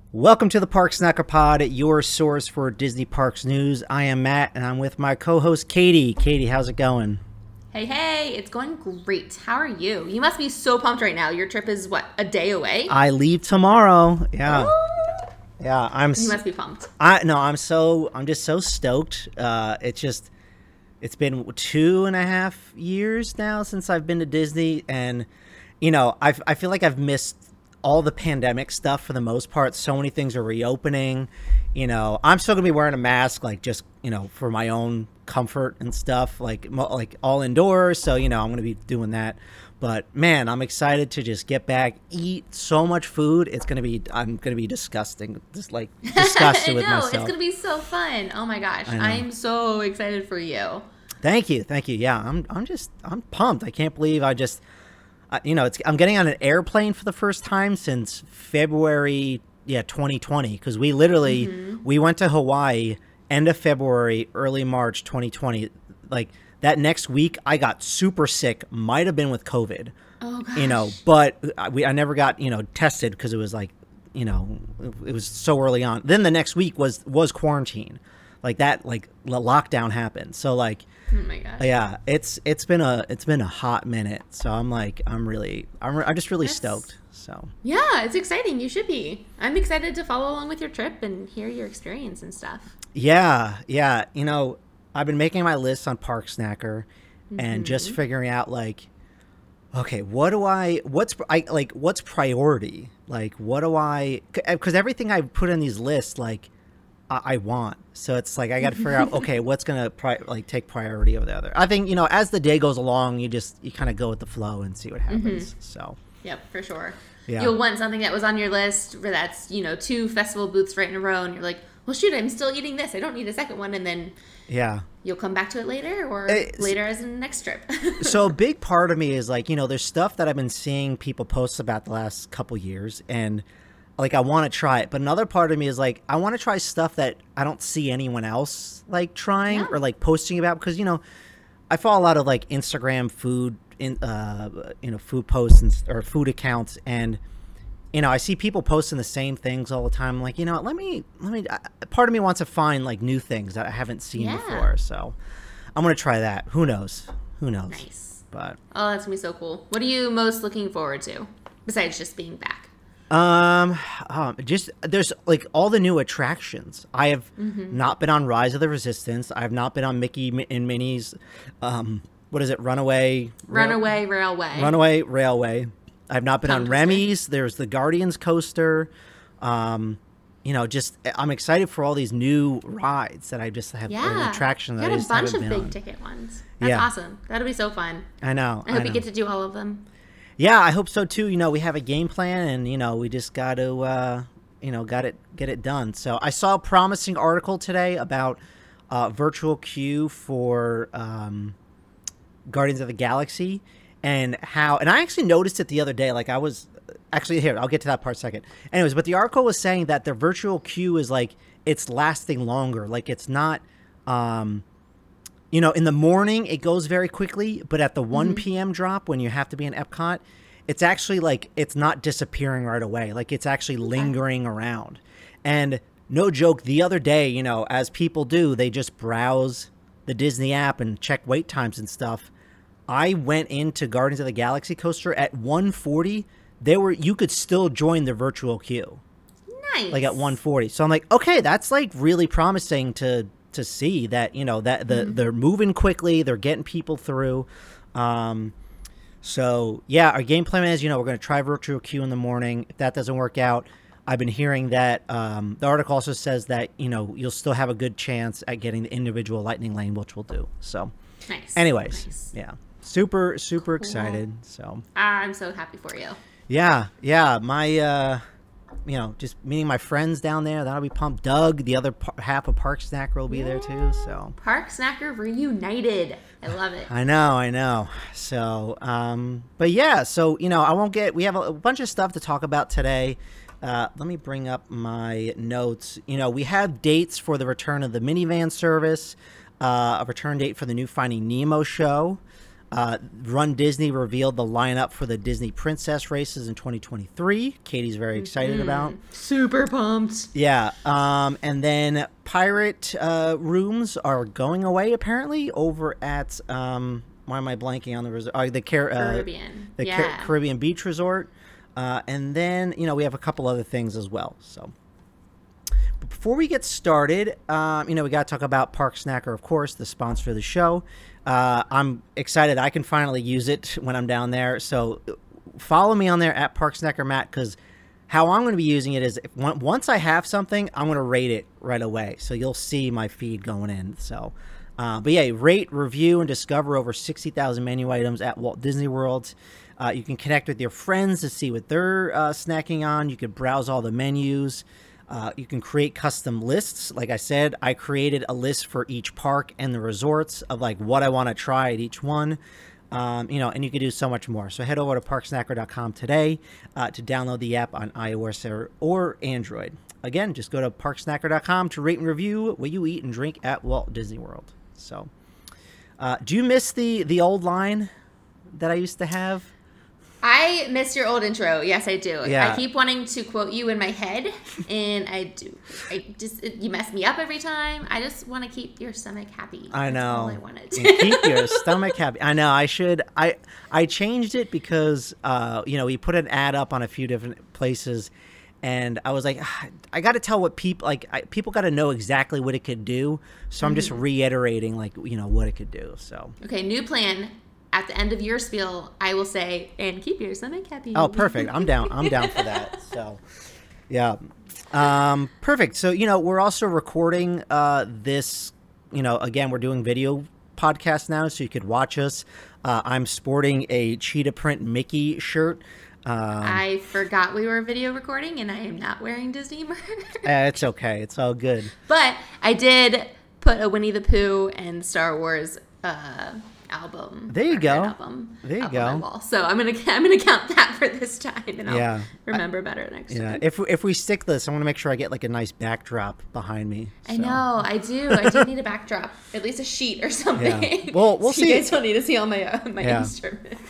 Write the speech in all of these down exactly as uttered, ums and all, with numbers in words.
Welcome to the Park Snacker Pod, your source for Disney Parks news. I am Matt, and I'm with my co-host Katie. Katie, how's it going? Hey, hey, it's going great. How are you? You must be so pumped right now. Your trip is, what, a day away? I leave tomorrow. Yeah. Oh. Yeah, I'm You must be pumped. I no, I'm so I'm just so stoked. Uh it's just it's been two and a half years now since I've been to Disney, and you know, I I feel like I've missed all the pandemic stuff for the most part. So many things are reopening. You know, I'm still gonna be wearing a mask, like just you know for my own comfort and stuff, like mo- like all indoors. So you know, I'm gonna be doing that. But man, I'm excited to just get back, eat so much food. It's gonna be I'm gonna be disgusting, just like disgusted with no, myself. it's gonna be so fun. Oh my gosh, I'm so excited for you. Thank you, thank you. Yeah, I'm I'm just I'm pumped. I can't believe I just. Uh, you know, it's I'm getting on an airplane for the first time since February, yeah, twenty twenty. Because we literally mm-hmm. we went to Hawaii end of February, early March, twenty twenty. Like that next week, I got super sick. Might have been with COVID. Oh gosh. You know, but I, we I never got you know tested because it was like, you know, it was so early on. Then the next week was was quarantine, like that, like the lockdown happened. So like. Oh my gosh. Yeah, it's it's been a it's been a hot minute, so I'm like I'm really I'm I'm just really That's, stoked. So yeah, it's exciting. You should be. I'm excited to follow along with your trip and hear your experience and stuff. Yeah, yeah. You know, I've been making my list on Park Snacker, mm-hmm. and just figuring out like, okay, what do I what's I like what's priority? Like, what do I? Because everything I put in these lists, like. I want. So it's like I got to figure out, okay, what's going to pri- like take priority over the other. I think, you know, as the day goes along, you just you kind of go with the flow and see what happens. Mm-hmm. So yep, for sure. Yeah. You'll want something that was on your list where that's, you know, two festival booths right in a row and you're like, well, shoot, I'm still eating this. I don't need a second one. And then yeah, you'll come back to it later or it's, later as in the next trip. So a big part of me is like, you know, there's stuff that I've been seeing people post about the last couple years, and like, I want to try it. But another part of me is like, I want to try stuff that I don't see anyone else like trying yeah. or like posting about, because, you know, I follow a lot of like Instagram food in, uh, you know, food posts and, or food accounts. And, you know, I see people posting the same things all the time. I'm like, you know, let me, let me, uh, part of me wants to find like new things that I haven't seen yeah. before. So I'm going to try that. Who knows? Who knows? Nice. But oh, that's going to be so cool. What are you most looking forward to besides just being back? Um, um, just there's like all the new attractions. I have mm-hmm. not been on Rise of the Resistance. I have not been on Mickey and Minnie's. Um, what is it? Runaway. Runaway Rail- Railway. Runaway Railway. I have not been Tongue on twister. Remy's. There's the Guardians coaster. Um, you know, just I'm excited for all these new rides that I just have. Yeah, attractions. You that got I just a bunch of been big on. ticket ones. That's yeah. awesome. That'll be so fun. I know. I hope I know. you get to do all of them. Yeah, I hope so too. You know, we have a game plan, and you know, we just got to, uh, you know, got it, get it done. So I saw a promising article today about uh, virtual queue for um, Guardians of the Galaxy, and how. And I actually noticed it the other day. Like I was actually here. I'll get to that part second. Anyways, but the article was saying that the virtual queue is like it's lasting longer. Like it's not. Um, You know, in the morning, it goes very quickly, but at the one p.m. drop, when you have to be in Epcot, it's actually like it's not disappearing right away. Like it's actually lingering around. And no joke, the other day, you know, as people do, they just browse the Disney app and check wait times and stuff. I went into Guardians of the Galaxy coaster at one forty. There were you could still join the virtual queue. Nice. Like at one forty. So I'm like, okay, that's like really promising to to see that, you know, that the mm-hmm. they're moving quickly, they're getting people through. Um, so yeah, our game plan is, you know, we're going to try virtual queue in the morning. If that doesn't work out, I've been hearing that um, the article also says that, you know, you'll still have a good chance at getting the individual lightning lane, which we'll do. So nice. Anyways, nice. yeah, super, super cool. excited. So I'm so happy for you. Yeah. Yeah. My, uh, you know, just meeting my friends down there. That'll be pumped. Doug, the other par- half of Park Snacker, will be yeah. there too. So Park Snacker reunited. I love it. I know, I know. So, um, but yeah, so you know, I won't get. We have a, a bunch of stuff to talk about today. Uh, let me bring up my notes. You know, we have dates for the return of the minivan service, uh, a return date for the new Finding Nemo show. Uh, Run Disney revealed the lineup for the Disney Princess races in twenty twenty-three. Katie's very excited mm-hmm. about. Super pumped. Yeah. Um, and then pirate uh, rooms are going away apparently over at um, why am I blanking on the resort? Uh, the Car- uh, Caribbean. The yeah. Car- Caribbean Beach Resort. Uh, and then you know we have a couple other things as well. So. But before we get started, um, you know, we got to talk about Park Snacker, of course, the sponsor of the show. Uh, I'm excited I can finally use it when I'm down there. So follow me on there at Park Snacker Matt, because how I'm going to be using it is if, once I have something, I'm going to rate it right away. So you'll see my feed going in. So, uh, but yeah, rate, review, and discover over sixty thousand menu items at Walt Disney World. Uh, you can connect with your friends to see what they're uh, snacking on. You can browse all the menus. Uh, you can create custom lists. Like I said, I created a list for each park and the resorts of like what I want to try at each one. Um, you know, and you can do so much more. So head over to park snacker dot com today uh, to download the app on iOS or, or Android. Again, just go to park snacker dot com to rate and review what you eat and drink at Walt Disney World. So, uh, do you miss the the old line that I used to have? I miss your old intro. Yes, I do. Yeah. I keep wanting to quote you in my head, and I do. I just you mess me up every time. I just want to keep your stomach happy. I know. That's all I wanted. Keep your stomach happy. I know. I should. I I changed it because uh you know we put an ad up on a few different places, and I was like, ah, I got to tell what people like. I, people got to know exactly what it could do. So I'm mm-hmm. just reiterating like you know what it could do. So okay, new plan. At the end of your spiel, I will say, and keep your stomach happy. Oh, perfect. I'm down. I'm down for that. So, yeah. Um, perfect. So, you know, we're also recording uh, this, you know, again, we're doing video podcast now, so you could watch us. Uh, I'm sporting a cheetah print Mickey shirt. Um, I forgot we were video recording, and I am not wearing Disney merch. uh, it's okay. It's all good. But I did put a Winnie the Pooh and Star Wars uh album. There you go. Album there you up go. On my wall. So I'm gonna I'm gonna count that for this time, and I'll yeah. remember better next yeah. time. If if we stick this, I want to make sure I get like a nice backdrop behind me. So. I know, I do. I do need a backdrop, at least a sheet or something. Yeah. Well, we'll so see. You guys don't need to see all my uh, my yeah. instruments.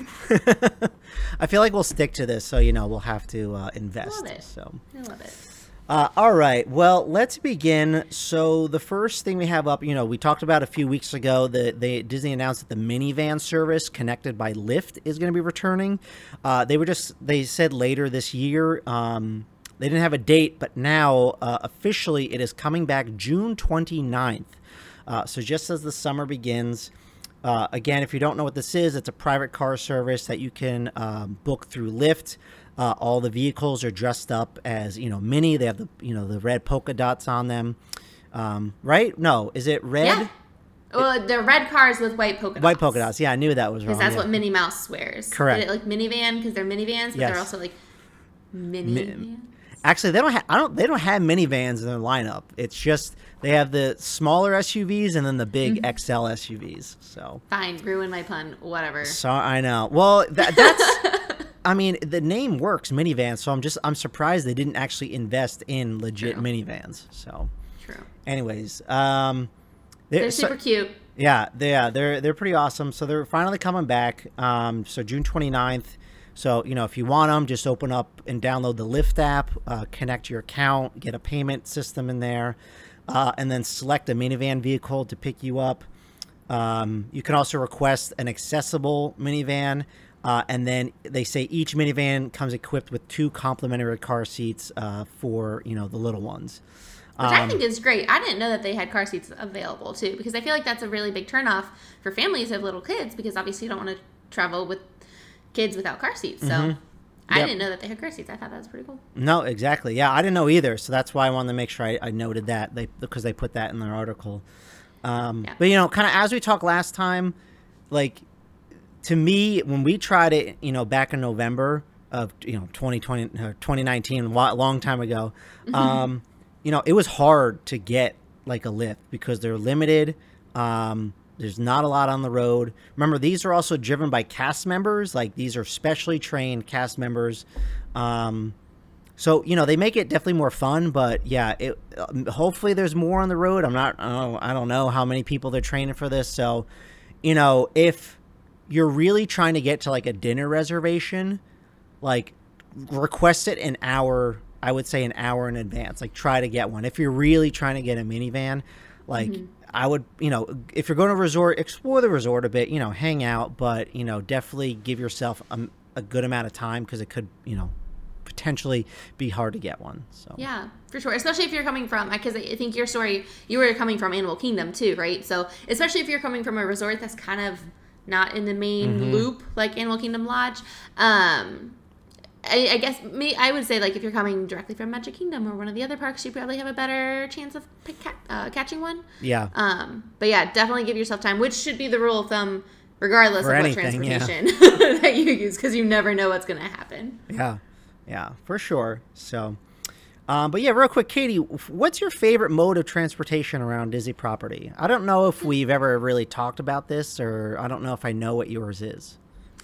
I feel like we'll stick to this, so you know we'll have to uh, invest. I love it. So I love it. Uh, all right. Well, let's begin. So the first thing we have up, you know, we talked about a few weeks ago that they Disney announced that the minivan service connected by Lyft is going to be returning. Uh, they were just they said later this year. Um, they didn't have a date, but now uh, officially it is coming back June twenty-ninth. Uh, so just as the summer begins. Uh, again, if you don't know what this is, it's a private car service that you can um, book through Lyft. Uh, all the vehicles are dressed up as, you know, Minnie. They have the, you know, the red polka dots on them. Um, right? No. Is it red? Yeah. Well, they're red cars with white polka dots. White polka dots. Yeah, I knew that was wrong. Because that's yeah. what Minnie Mouse wears. Correct. Is it like minivan because they're minivans, but yes. they're also like mini vans? Actually, they don't have. I don't. They don't have minivans in their lineup. It's just they have the smaller S U Vs and then the big mm-hmm. X L S U Vs. So fine, ruin my pun. Whatever. So I know. Well, that, that's. I mean, the name works, minivan. So I'm just I'm surprised they didn't actually invest in legit True. minivans. So. True. Anyways, um, they're, they're super so, cute. Yeah, they, yeah, they're they're pretty awesome. So they're finally coming back. Um, so June twenty-ninth. So, you know, if you want them, just open up and download the Lyft app, uh, connect your account, get a payment system in there, uh, and then select a minivan vehicle to pick you up. Um, you can also request an accessible minivan, uh, and then they say each minivan comes equipped with two complimentary car seats uh, for, you know, the little ones. Which um, I think is great. I didn't know that they had car seats available, too, because I feel like that's a really big turnoff for families of little kids, because obviously you don't want to travel with kids without car seats. So mm-hmm. I yep. didn't know that they had car seats. I thought that was pretty cool. No, exactly. Yeah, I didn't know either. So that's why I wanted to make sure I, I noted that they because they put that in their article. Um, yeah. But, you know, kind of as we talked last time, like, to me, when we tried it, you know, back in November of, you know, twenty twenty, uh, twenty nineteen, a long time ago, um, you know, it was hard to get, like, a Lyft because they're limited. Um There's not a lot on the road. Remember, these are also driven by cast members. Like, these are specially trained cast members. Um, so, you know, they make it definitely more fun. But, yeah, it, uh, hopefully there's more on the road. I'm not, I don't, I don't know how many people they're training for this. So, you know, if you're really trying to get to like a dinner reservation, like request it an hour. I would say an hour in advance. Like try to get one. If you're really trying to get a minivan, like mm-hmm. I would, you know, if you're going to a resort, explore the resort a bit. You know, hang out, but you know, definitely give yourself a, a good amount of time because it could, you know, potentially be hard to get one. So yeah, for sure. Especially if you're coming from, because I think your story, you were coming from Animal Kingdom too, right? So especially if you're coming from a resort that's kind of not in the main mm-hmm. loop like Animal Kingdom Lodge. Um, I, I guess me, I would say like if you're coming directly from Magic Kingdom or one of the other parks, you probably have a better chance of pick, uh, catching one. Yeah. Um, but yeah, definitely give yourself time, which should be the rule of thumb regardless For of anything, what transportation yeah. that you use, because you never know what's going to happen. Yeah. Yeah, for sure. So, um, but yeah, real quick, Katie, what's your favorite mode of transportation around Disney property? I don't know if we've ever really talked about this, or I don't know if I know what yours is.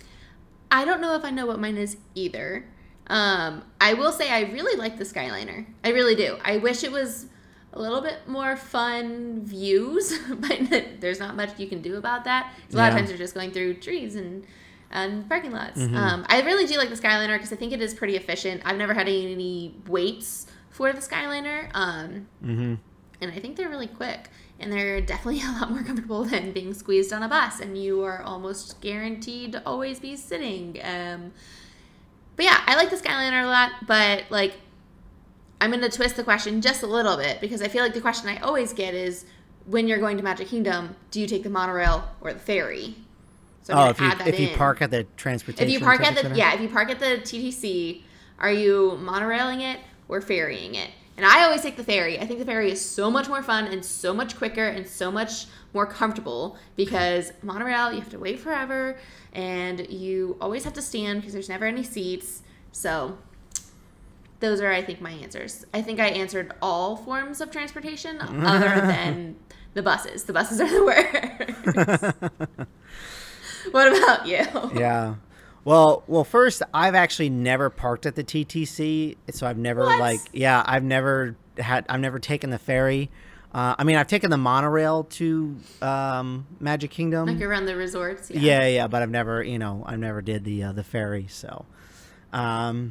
I don't know if I know what mine is either. Um, I will say I really like the Skyliner. I really do. I wish it was a little bit more fun views, but there's not much you can do about that. A lot yeah. of times you're just going through trees and and parking lots. Mm-hmm. Um, I really do like the Skyliner because I think it is pretty efficient. I've never had any, any waits for the Skyliner. Um, mm-hmm. And I think they're really quick. And they're definitely a lot more comfortable than being squeezed on a bus. And you are almost guaranteed to always be sitting. Um, but yeah, I like the Skyliner a lot. But like, I'm going to twist the question just a little bit because I feel like the question I always get is, when you're going to Magic Kingdom, do you take the monorail or the ferry? So oh, if you if you in. park at the transportation if you park at the center? yeah, if you park at the T T C, are you monorailing it or ferrying it? And I always take the ferry. I think the ferry is so much more fun and so much quicker and so much more comfortable because monorail, you have to wait forever and you always have to stand because there's never any seats. So those are, I think, my answers. I think I answered all forms of transportation other than the buses. The buses are the worst. What about you? Yeah. Well, well, first, I've actually never parked at the T T C, so I've never what? like, yeah, I've never had, I've never taken the ferry. Uh, I mean, I've taken the monorail to um, Magic Kingdom, like around the resorts. Yeah, yeah, yeah, but I've never, you know, I never did the uh, the ferry. So, um,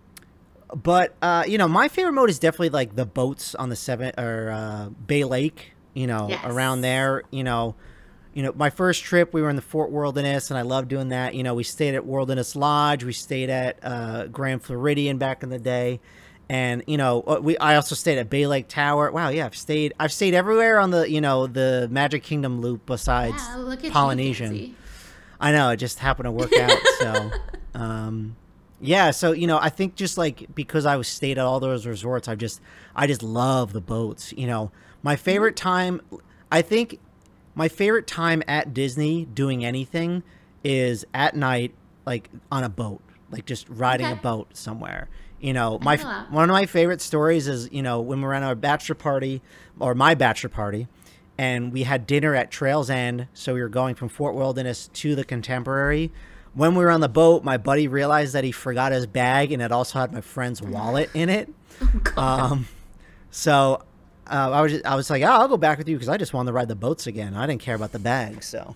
but uh, you know, my favorite mode is definitely like the boats on the seven or uh, Bay Lake. You know, yes. around there. You know. You know, my first trip, we were in the Fort Wilderness, and I loved doing that. You know, we stayed at Wilderness Lodge. We stayed at uh, Grand Floridian back in the day. And, you know, we I also stayed at Bay Lake Tower. Wow, yeah, I've stayed I've stayed everywhere on the, you know, the Magic Kingdom loop besides yeah, look at Polynesian. You, I know, it just happened to work out. So, um, yeah, so, you know, I think just like because I was stayed at all those resorts, I just I just love the boats. You know, my favorite time, I think... My favorite time at Disney doing anything is at night, like on a boat, like just riding okay. a boat somewhere. You know, my one of my favorite stories is, you know, when we were on our bachelor party or my bachelor party and we had dinner at Trails End. So we were going from Fort Wilderness to the Contemporary. When we were on the boat, my buddy realized that he forgot his bag and it also had my friend's wallet in it. Oh, God. Um, so... Uh, I was just, I was like, oh, I'll go back with you because I just wanted to ride the boats again. I didn't care about the bag, so.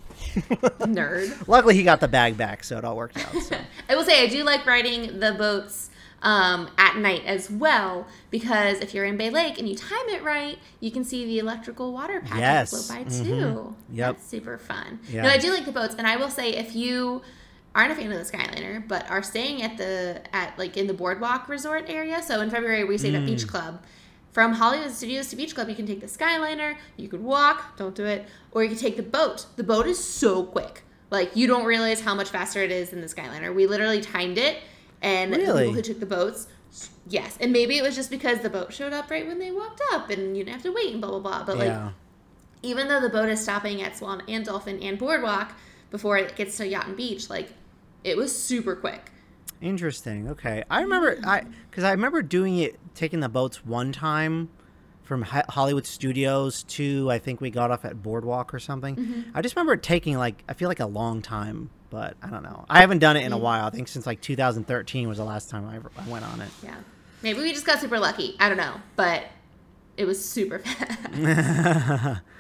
Nerd. Luckily, he got the bag back, so it all worked out. So. I will say I do like riding the boats um, at night as well because if you're in Bay Lake and you time it right, you can see the electrical water pageant yes. float by mm-hmm. too. Yep. That's super fun. Yeah. No, I do like the boats, and I will say if you aren't a fan of the Skyliner but are staying at the at like in the Boardwalk Resort area, so in February we stayed mm. at Beach Club. From Hollywood Studios to Beach Club, you can take the Skyliner, you could walk, don't do it, or you can take the boat. The boat is so quick. Like, you don't realize how much faster it is than the Skyliner. We literally timed it, and really? the people who took the boats, yes. And maybe it was just because the boat showed up right when they walked up, and you didn't have to wait, and blah, blah, blah. But, yeah. like, even though the boat is stopping at Swan and Dolphin and Boardwalk before it gets to Yacht and Beach, like, it was super quick. Interesting. Okay, I remember I because I remember doing it, taking the boats one time from Hollywood Studios to I think we got off at Boardwalk or something. Mm-hmm. I just remember it taking like I feel like a long time, but I don't know. I haven't done it in a while. I think since like two thousand thirteen was the last time I, ever, I went on it. Yeah, maybe we just got super lucky. I don't know, but it was super fast.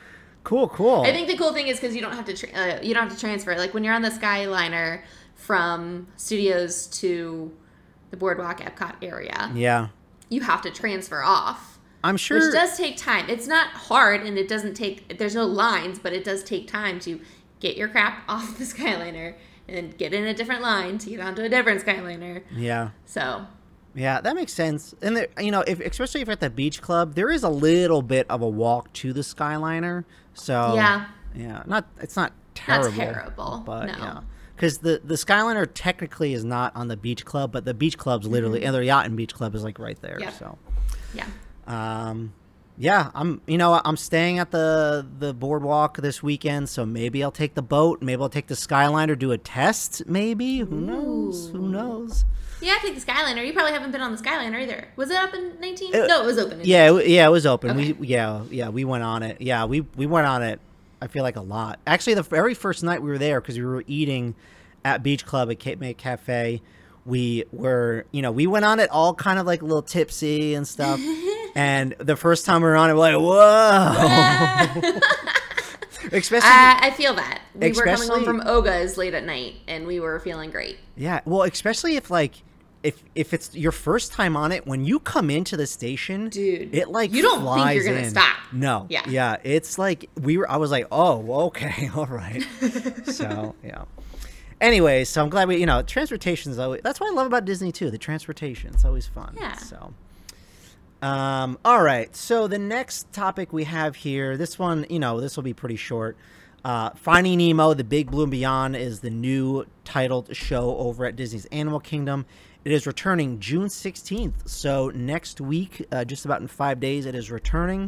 Cool, cool. I think the cool thing is because you don't have to tra- uh, you don't have to transfer. Like when you're on the Skyliner from Studios to the Boardwalk Epcot area, Yeah. you have to transfer off. I'm sure. Which does take time. It's not hard, and it doesn't take. There's no lines, but it does take time to get your crap off the Skyliner and then get in a different line to get onto a different Skyliner. Yeah. So. Yeah, that makes sense. And there, you know, if especially if you're at the beach club, there is a little bit of a walk to the Skyliner. So yeah, yeah, not it's not terrible. Not terrible, but no. yeah, because the the Skyliner technically is not on the beach club, but the beach club's literally mm-hmm. and their yacht and beach club is like right there. Yep. So yeah, um, yeah, I'm you know I'm staying at the the boardwalk this weekend, so maybe I'll take the boat, maybe I'll take the Skyliner, do a test, maybe who knows, who knows. Yeah, I think the Skyliner. You probably haven't been on the Skyliner either. Was it up in nineteen? It, no, it was open. In yeah, it, yeah, it was open. Okay. We yeah yeah we went on it. Yeah, we we went on it. I feel like a lot. Actually, the very first night we were there because we were eating at Beach Club at Cape May Cafe. We were you know we went on it all kind of like a little tipsy and stuff. And the first time we were on it, we're like, whoa. Especially, I, I feel that. We were coming especially- home from Oga's late at night, and we were feeling great. Yeah, well, especially if like if if it's your first time on it, when you come into the station, Dude, it like you don't think flies you're gonna in. stop. No, Yeah. yeah, it's like we were. I was like, oh, okay, all right. So yeah. Anyway, so I'm glad we, you know, transportation is always. That's what I love about Disney too. The transportation, it's always fun. Yeah. So. Um, all right. So the next topic we have here, this one, you know, this will be pretty short. Uh, Finding Nemo, The Big Blue and Beyond is the new titled show over at Disney's Animal Kingdom. It is returning June sixteenth. So next week, uh, just about in five days, it is returning.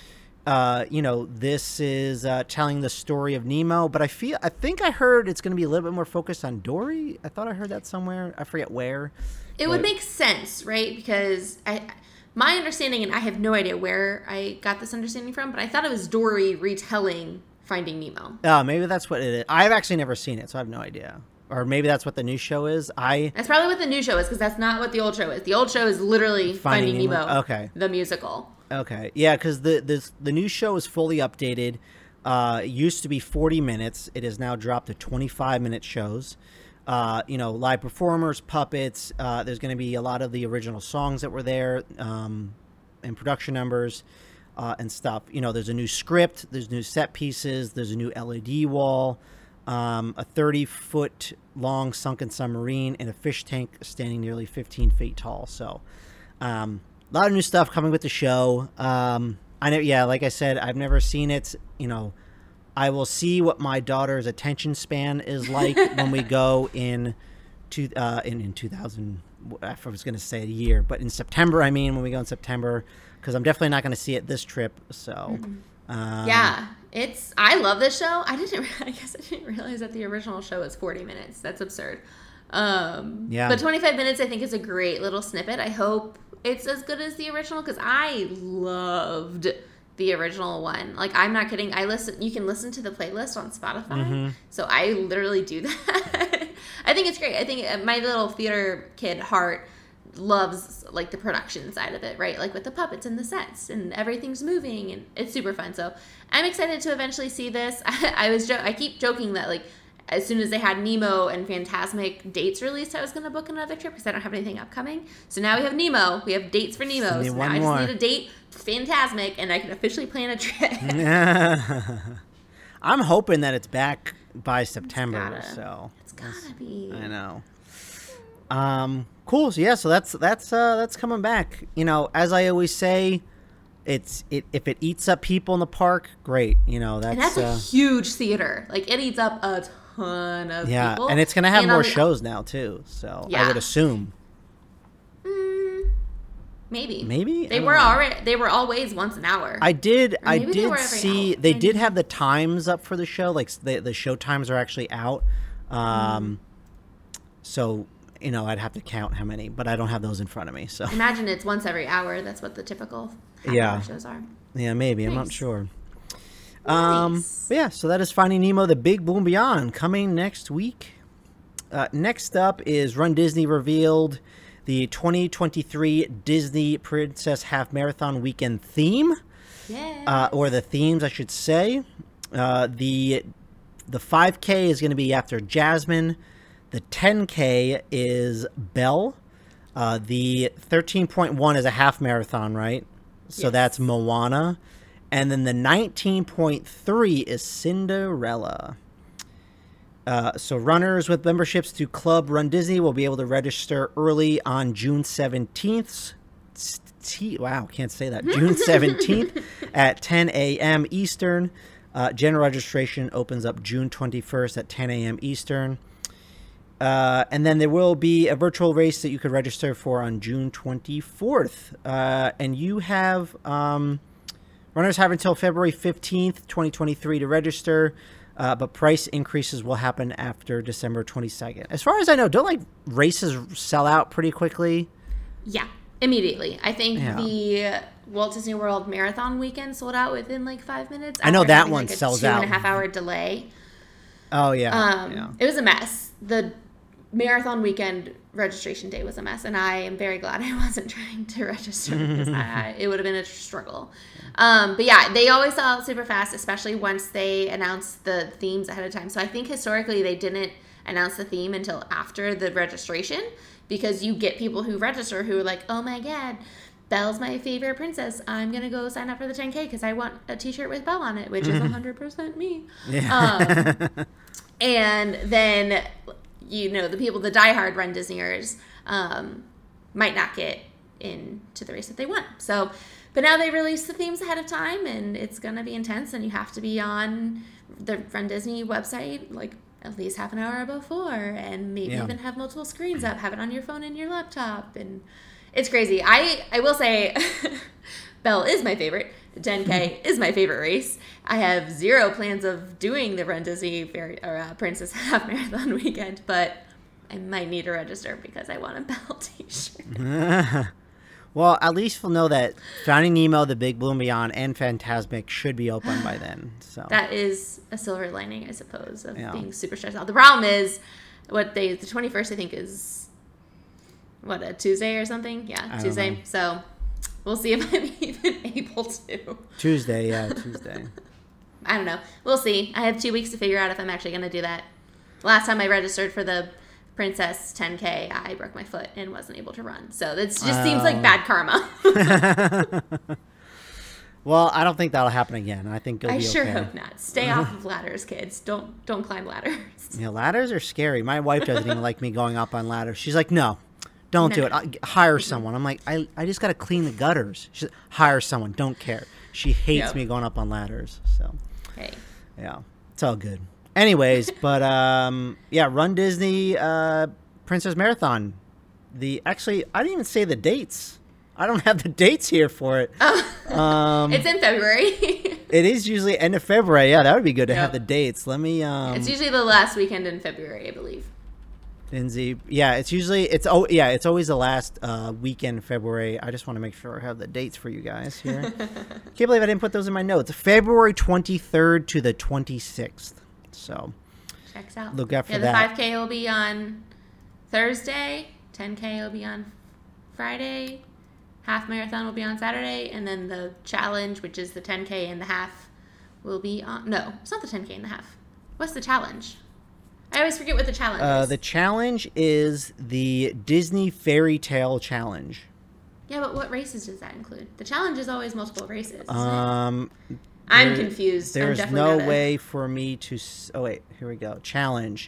Uh, you know, this is uh, telling the story of Nemo, but I feel, I think I heard it's going to be a little bit more focused on Dory. I thought I heard that somewhere. I forget where. It but... would make sense, right? Because I, my understanding, and I have no idea where I got this understanding from, but I thought it was Dory retelling Finding Nemo. Oh, maybe that's what it is. I've actually never seen it, so I have no idea. Or maybe that's what the new show is. I That's probably what the new show is, because that's not what the old show is. The old show is literally Finding, Finding Nemo, Nemo. Okay. the musical. Okay, yeah, because the this, the new show is fully updated. Uh, it used to be forty minutes. It is now dropped to twenty-five minute shows. Uh, you know, live performers, puppets. Uh, there's going to be a lot of the original songs that were there, um, and production numbers uh, and stuff. You know, there's a new script. There's new set pieces. There's a new L E D wall. Um, a thirty foot long sunken submarine and a fish tank standing nearly fifteen feet tall. So, um, a lot of new stuff coming with the show. Um, I know, yeah, like I said, I've never seen it. You know, I will see what my daughter's attention span is like when we go in, to, uh, in in two thousand. I was going to say a year, but in September. I mean, when we go in September, because I'm definitely not going to see it this trip. So, um, Yeah, it's. I love this show. I didn't. I guess I didn't realize that the original show was forty minutes. That's absurd. Um, Yeah. But twenty-five minutes, I think, is a great little snippet. I hope it's as good as the original, because I loved the original one. Like, I'm not kidding. I listen. You can listen to the playlist on Spotify. Mm-hmm. So I literally do that. I think it's great. I think uh, my little theater kid heart loves like the production side of it, right? Like with the puppets and the sets and everything's moving, and it's super fun. So I'm excited to eventually see this. I, I was jo- I keep joking that like as soon as they had Nemo and Fantasmic dates released, I was going to book another trip because I don't have anything upcoming. So now we have Nemo. We have dates for Nemo. Need So now one I just more. need a date for Fantasmic, and I can officially plan a trip. I'm hoping that it's back by September. It's gotta. So It's gotta be. I know. Um, cool. So yeah, so that's that's uh, that's coming back. You know, as I always say, it's it if it eats up people in the park, great. You know, that's, And that's uh, a huge theater. Like, it eats up a ton of yeah, people. and it's gonna have And on more the- shows now too. So I Yeah. would assume. Mm, maybe. Maybe? I They don't were know. already. They were always once an hour. I did. I maybe they did were every see. hour. They I did don't have the times up for the show. Like s- the the show times are actually out. Um, so you know, I'd have to count how many, but I don't have those in front of me. So Imagine it's once every hour. That's what the typical half Yeah. hour shows are. yeah, maybe I'm not Nice. sure. Um, Nice. but yeah, so that is Finding Nemo: The Big Blue and Beyond coming next week. Uh, next up is Run Disney revealed the twenty twenty-three Disney Princess Half Marathon Weekend theme. Yeah. Uh, or the themes, I should say. Uh, the the five K is going to be after Jasmine. The ten K is Belle. Uh, the thirteen point one is a half marathon, right? So yes. That's Moana. And then the nineteen point three is Cinderella. Uh, so runners with memberships to Club Run Disney will be able to register early on June seventeenth. Wow, can't say that. June seventeenth at ten a.m. Eastern. Uh, general registration opens up June twenty-first at ten a.m. Eastern. Uh, and then there will be a virtual race that you could register for on June twenty-fourth. Uh, and you have, um, runners have until February fifteenth, twenty twenty-three to register. Uh, but price increases will happen after December twenty-second. As far as I know, don't like races sell out pretty quickly? Yeah, immediately. I think yeah. the Walt Disney World Marathon weekend sold out within like five minutes. I know that one like sells out. out. Two and a half hour delay. Oh, yeah. Um, yeah. It was a mess. The marathon weekend registration day was a mess, and I am very glad I wasn't trying to register because I, it would have been a struggle. Um, but yeah, they always sell out super fast, especially once they announce the themes ahead of time. So I think historically they didn't announce the theme until after the registration, because you get people who register who are like, oh my god, Belle's my favorite princess. I'm going to go sign up for the ten K because I want a t-shirt with Belle on it, which is one hundred percent me. Yeah. Um, and then, you know, the people, the diehard Run Disneyers, um, might not get into the race that they want. So, but now they release the themes ahead of time, and it's going to be intense, and you have to be on the Run Disney website, like, at least half an hour before, and maybe yeah. even have multiple screens up, have it on your phone and your laptop, and it's crazy. I, I will say, Belle is my favorite. ten K is my favorite race. I have zero plans of doing the Run Disney Fairy, or, uh, Princess Half Marathon weekend, but I might need to register because I want a Belle t-shirt. Well, at least we'll know that Finding Nemo, The Big Blue and Beyond, and Fantasmic should be open by then. So that is a silver lining, I suppose, of yeah. being super stressed out. The problem is, what day? The twenty-first, I think, is what, a Tuesday or something? Yeah, I Tuesday. So we'll see if I'm even able to. Tuesday, yeah, Tuesday. I don't know. We'll see. I have two weeks to figure out if I'm actually going to do that. Last time I registered for the Princess ten K, I broke my foot and wasn't able to run. So that just uh, seems like bad karma. Well, I don't think that'll happen again. I think you'll I be sure okay. hope not. Stay off of ladders, kids. Don't don't climb ladders. Yeah, ladders are scary. My wife doesn't even like me going up on ladders. She's like, no, don't no. do it. I'll hire someone. I'm like, I, I just got to clean the gutters. She's like, hire someone. Don't care. She hates yep. me going up on ladders. So, hey. Yeah, it's all good. Anyways, but um, yeah, Run Disney uh, Princess Marathon. The actually, I didn't even say the dates. I don't have the dates here for it. Oh. Um, it's in February. It is usually end of February. Yeah, that would be good to yep. have the dates. Let me. Um, it's usually the last weekend in February, I believe. Lindsay, yeah, it's usually it's oh yeah, it's always the last uh, weekend in February. I just want to make sure I have the dates for you guys here. Can't believe I didn't put those in my notes. February twenty-third to the twenty-sixth. So checks out. Look out for yeah, that. The five K will be on Thursday. ten K will be on Friday. Half marathon will be on Saturday, and then the challenge, which is the ten K and the half, will be on. No, it's not the ten K and the half. What's the challenge? I always forget what the challenge uh, is. The challenge is the Disney Fairy Tale Challenge. Yeah, but what races does that include? The challenge is always multiple races. Isn't um, it? I'm there, confused. There's I'm no gonna... way for me to. Oh wait, here we go. Challenge.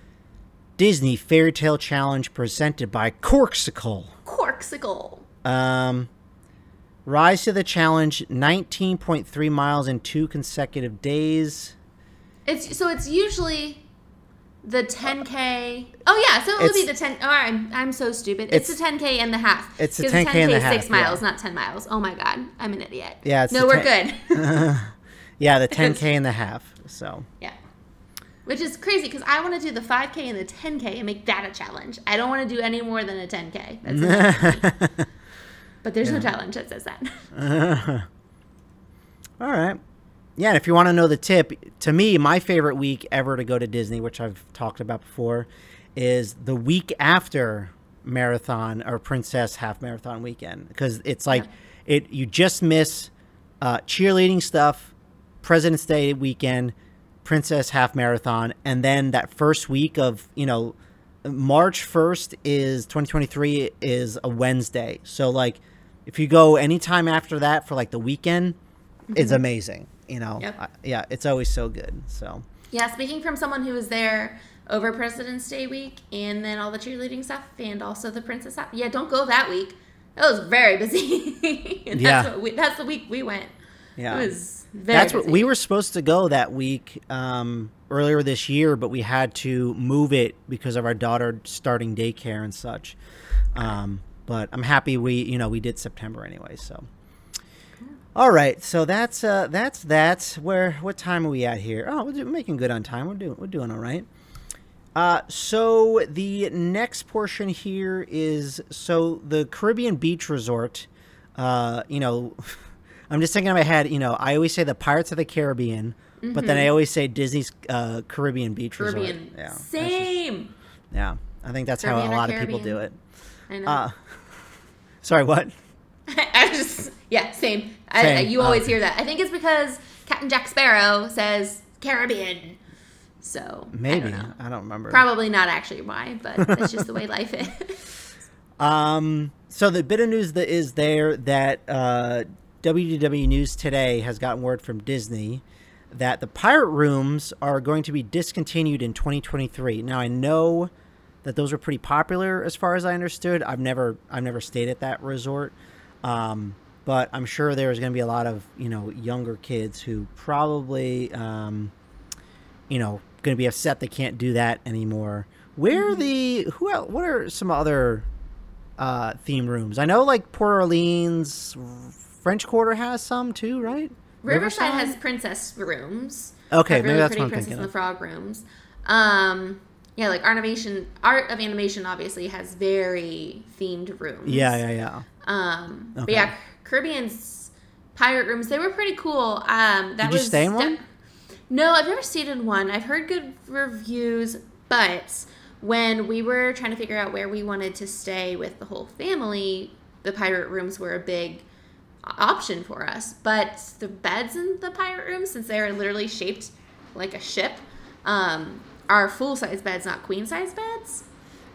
Disney Fairy Tale Challenge presented by Corksicle. Corksicle. Um, rise to the challenge, nineteen point three miles in two consecutive days. It's so it's usually the ten K. Oh yeah, so it would be the ten. Oh, I'm I'm so stupid. It's, it's the ten K and the half. It's the ten K and the half. Six miles, yeah. Not ten miles. Oh my god, I'm an idiot. Yeah, it's no, we're ten- good. Yeah, the ten K and the half. So yeah. Which is crazy because I want to do the five K and the ten K and make that a challenge. I don't want to do any more than a ten K. That's enough. But there's yeah. no challenge that says that. uh, all right. Yeah, and if you want to know the tip, to me, my favorite week ever to go to Disney, which I've talked about before, is the week after marathon or Princess Half Marathon weekend. Because it's like, yeah. it you just miss uh, cheerleading stuff, President's Day weekend, Princess Half Marathon, and then that first week of, you know, March first is twenty twenty-three is a Wednesday. So like if you go anytime after that for like the weekend, mm-hmm. it's amazing. You know, yep. I, yeah, it's always so good. So yeah, speaking from someone who was there over President's Day week and then all the cheerleading stuff and also the Princess Half. Yeah, don't go that week. It was very busy. and yeah. that's, what we, that's the week we went. Yeah. It was very That's busy. what we were supposed to go that week um, earlier this year, but we had to move it because of our daughter starting daycare and such. Um, but I'm happy we, you know, we did September anyway. So, all right. So that's uh, that's that. Where what time are we at here? Oh, we're do- making good on time. We're doing we're doing all right. Uh, so the next portion here is so the Caribbean Beach Resort. Uh, you know. I'm just thinking in my head, you know, I always say the Pirates of the Caribbean, mm-hmm. but then I always say Disney's uh, Caribbean Beach Caribbean. Resort. Yeah, Same. Just, yeah, I think that's Caribbean how a lot Caribbean. of people do it. I know. Uh, sorry, what? I just, yeah, same. same. I, you always uh, hear that. I think it's because Captain Jack Sparrow says Caribbean. So, maybe. I don't know. I don't remember. Probably not actually why, but that's just the way life is. Um. So the bit of news that is there that uh, W D W News Today has gotten word from Disney that the pirate rooms are going to be discontinued in twenty twenty-three. Now I know that those are pretty popular as far as I understood. I've never I've never stayed at that resort. Um, but I'm sure there's going to be a lot of, you know, younger kids who probably um, you know, going to be upset they can't do that anymore. Where are the who else, what are some other uh, theme rooms? I know like Port Orleans French Quarter has some too, right? Riverside, Riverside has princess rooms. Okay, really maybe that's pretty what I'm Princess thinking and the of. Frog rooms. Um, yeah, like Artivation, Art of Animation obviously has very themed rooms. Yeah, yeah, yeah. Um, Okay. But yeah, Caribbean's pirate rooms, they were pretty cool. Um, that Did you was stay in one? de- No, I've never stayed in one. I've heard good reviews, but when we were trying to figure out where we wanted to stay with the whole family, the pirate rooms were a big option for us. But the beds in the pirate rooms, since they are literally shaped like a ship, um, are full-size beds, not queen-size beds.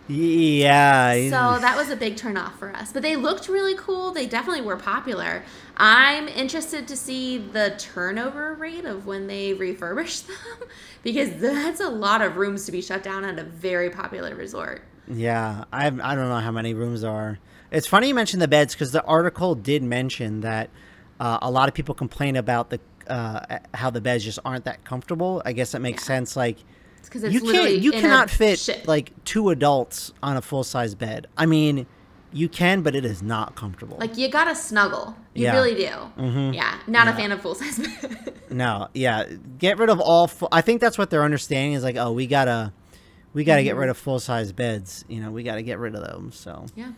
Yeah. So that was a big turn off for us. But they looked really cool. They definitely were popular. I'm interested to see the turnover rate of when they refurbish them because that's a lot of rooms to be shut down at a very popular resort. Yeah, I I don't know how many rooms there are. It's funny you mentioned the beds because the article did mention that uh, a lot of people complain about the uh, how the beds just aren't that comfortable. I guess that makes Yeah. sense. Like Because it's you literally can't, you in cannot a fit ship. like two adults on a full size bed. I mean, you can, but it is not comfortable. Like you gotta snuggle. You Yeah. really do. Mhm. Yeah. Not Yeah. a fan of full size bed. No, yeah, get rid of all. Fu- I think that's what they're understanding is like, oh, we gotta, we gotta get Mhm. rid of full size beds. You know, we gotta get rid of them. So, Yeah.